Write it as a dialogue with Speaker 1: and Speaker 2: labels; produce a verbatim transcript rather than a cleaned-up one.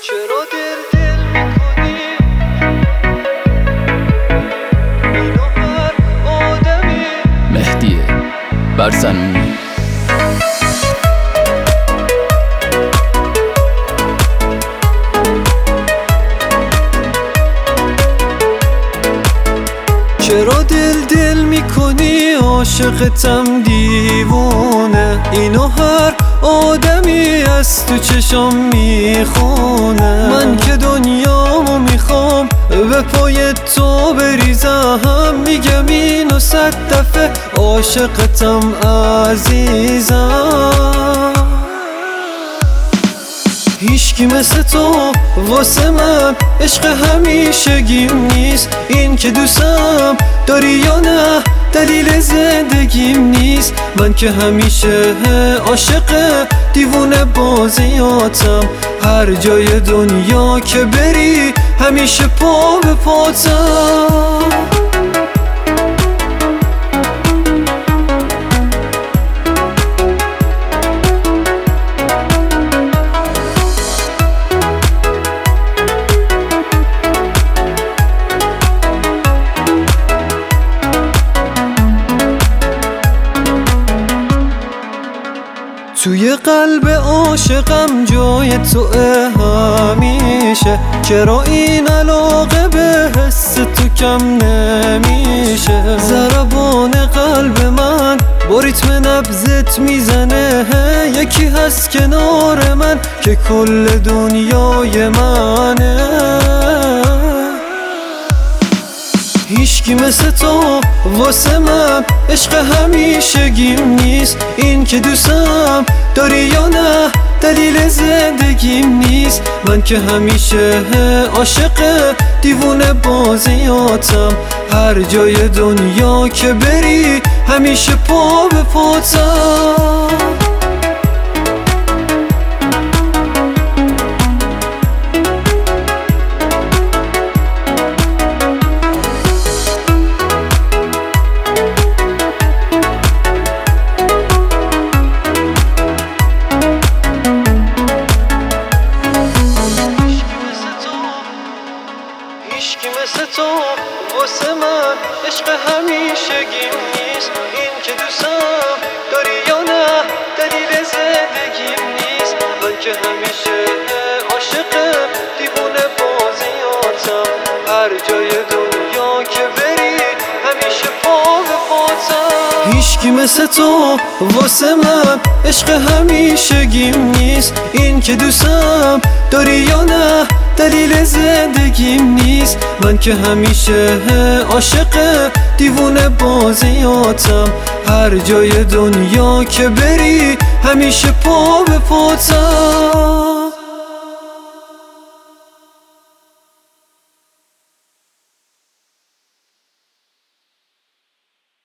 Speaker 1: چرا دل دل میکنی اینو هر آدمی.
Speaker 2: مهدی برزنونی.
Speaker 1: چرا دل دل میکنی عاشقتم دیوونه، اینو هر آدمی از تو چشم میخونه. من که دنیامو میخوام به پای تو بریزم، میگم اینو صد دفعه عاشقتم عزیزم. هیچکی مثل تو واسه من عشق همیشگیم نیست، این که دوستم داری یا نه دلیل زندگیم نیست. من که همیشه عاشق دیوونه بازیاتم، هر جای دنیا که بری همیشه پا به پاتم. توی قلب عاشقم جای تو همیشه، چرا این علاقه به حس تو کم نمیشه؟ ضربان قلب من با ریتم نبضت میزنه، یکی هست کنار من که کل دنیای منه. هیچکی مثل تو واسه من عشق همیشگیم نیست، این که دوستم داری یا نه دلیل زندگیم نیست. من که همیشه عاشق دیوونه بازیاتم، هر جای دنیا که بری همیشه پا به پاتم. هیچکی مثل تو واسه من عشق همیشگیم نیست، این که دوستم داری یا نه دلیل زندگیم نیست. من که همیشه عاشق دیوونه بازیاتم، هر جای دنیا که بری همیشه پا به پاتم. هیچکی مثل تو واسه من عشق همیشگیم نیست، این که دوستم داری یا نه دلیل زندگیم نیست. من که همیشه عاشق دیوونه بازیاتم، هر جای دنیا که بری همیشه پا به پاتم.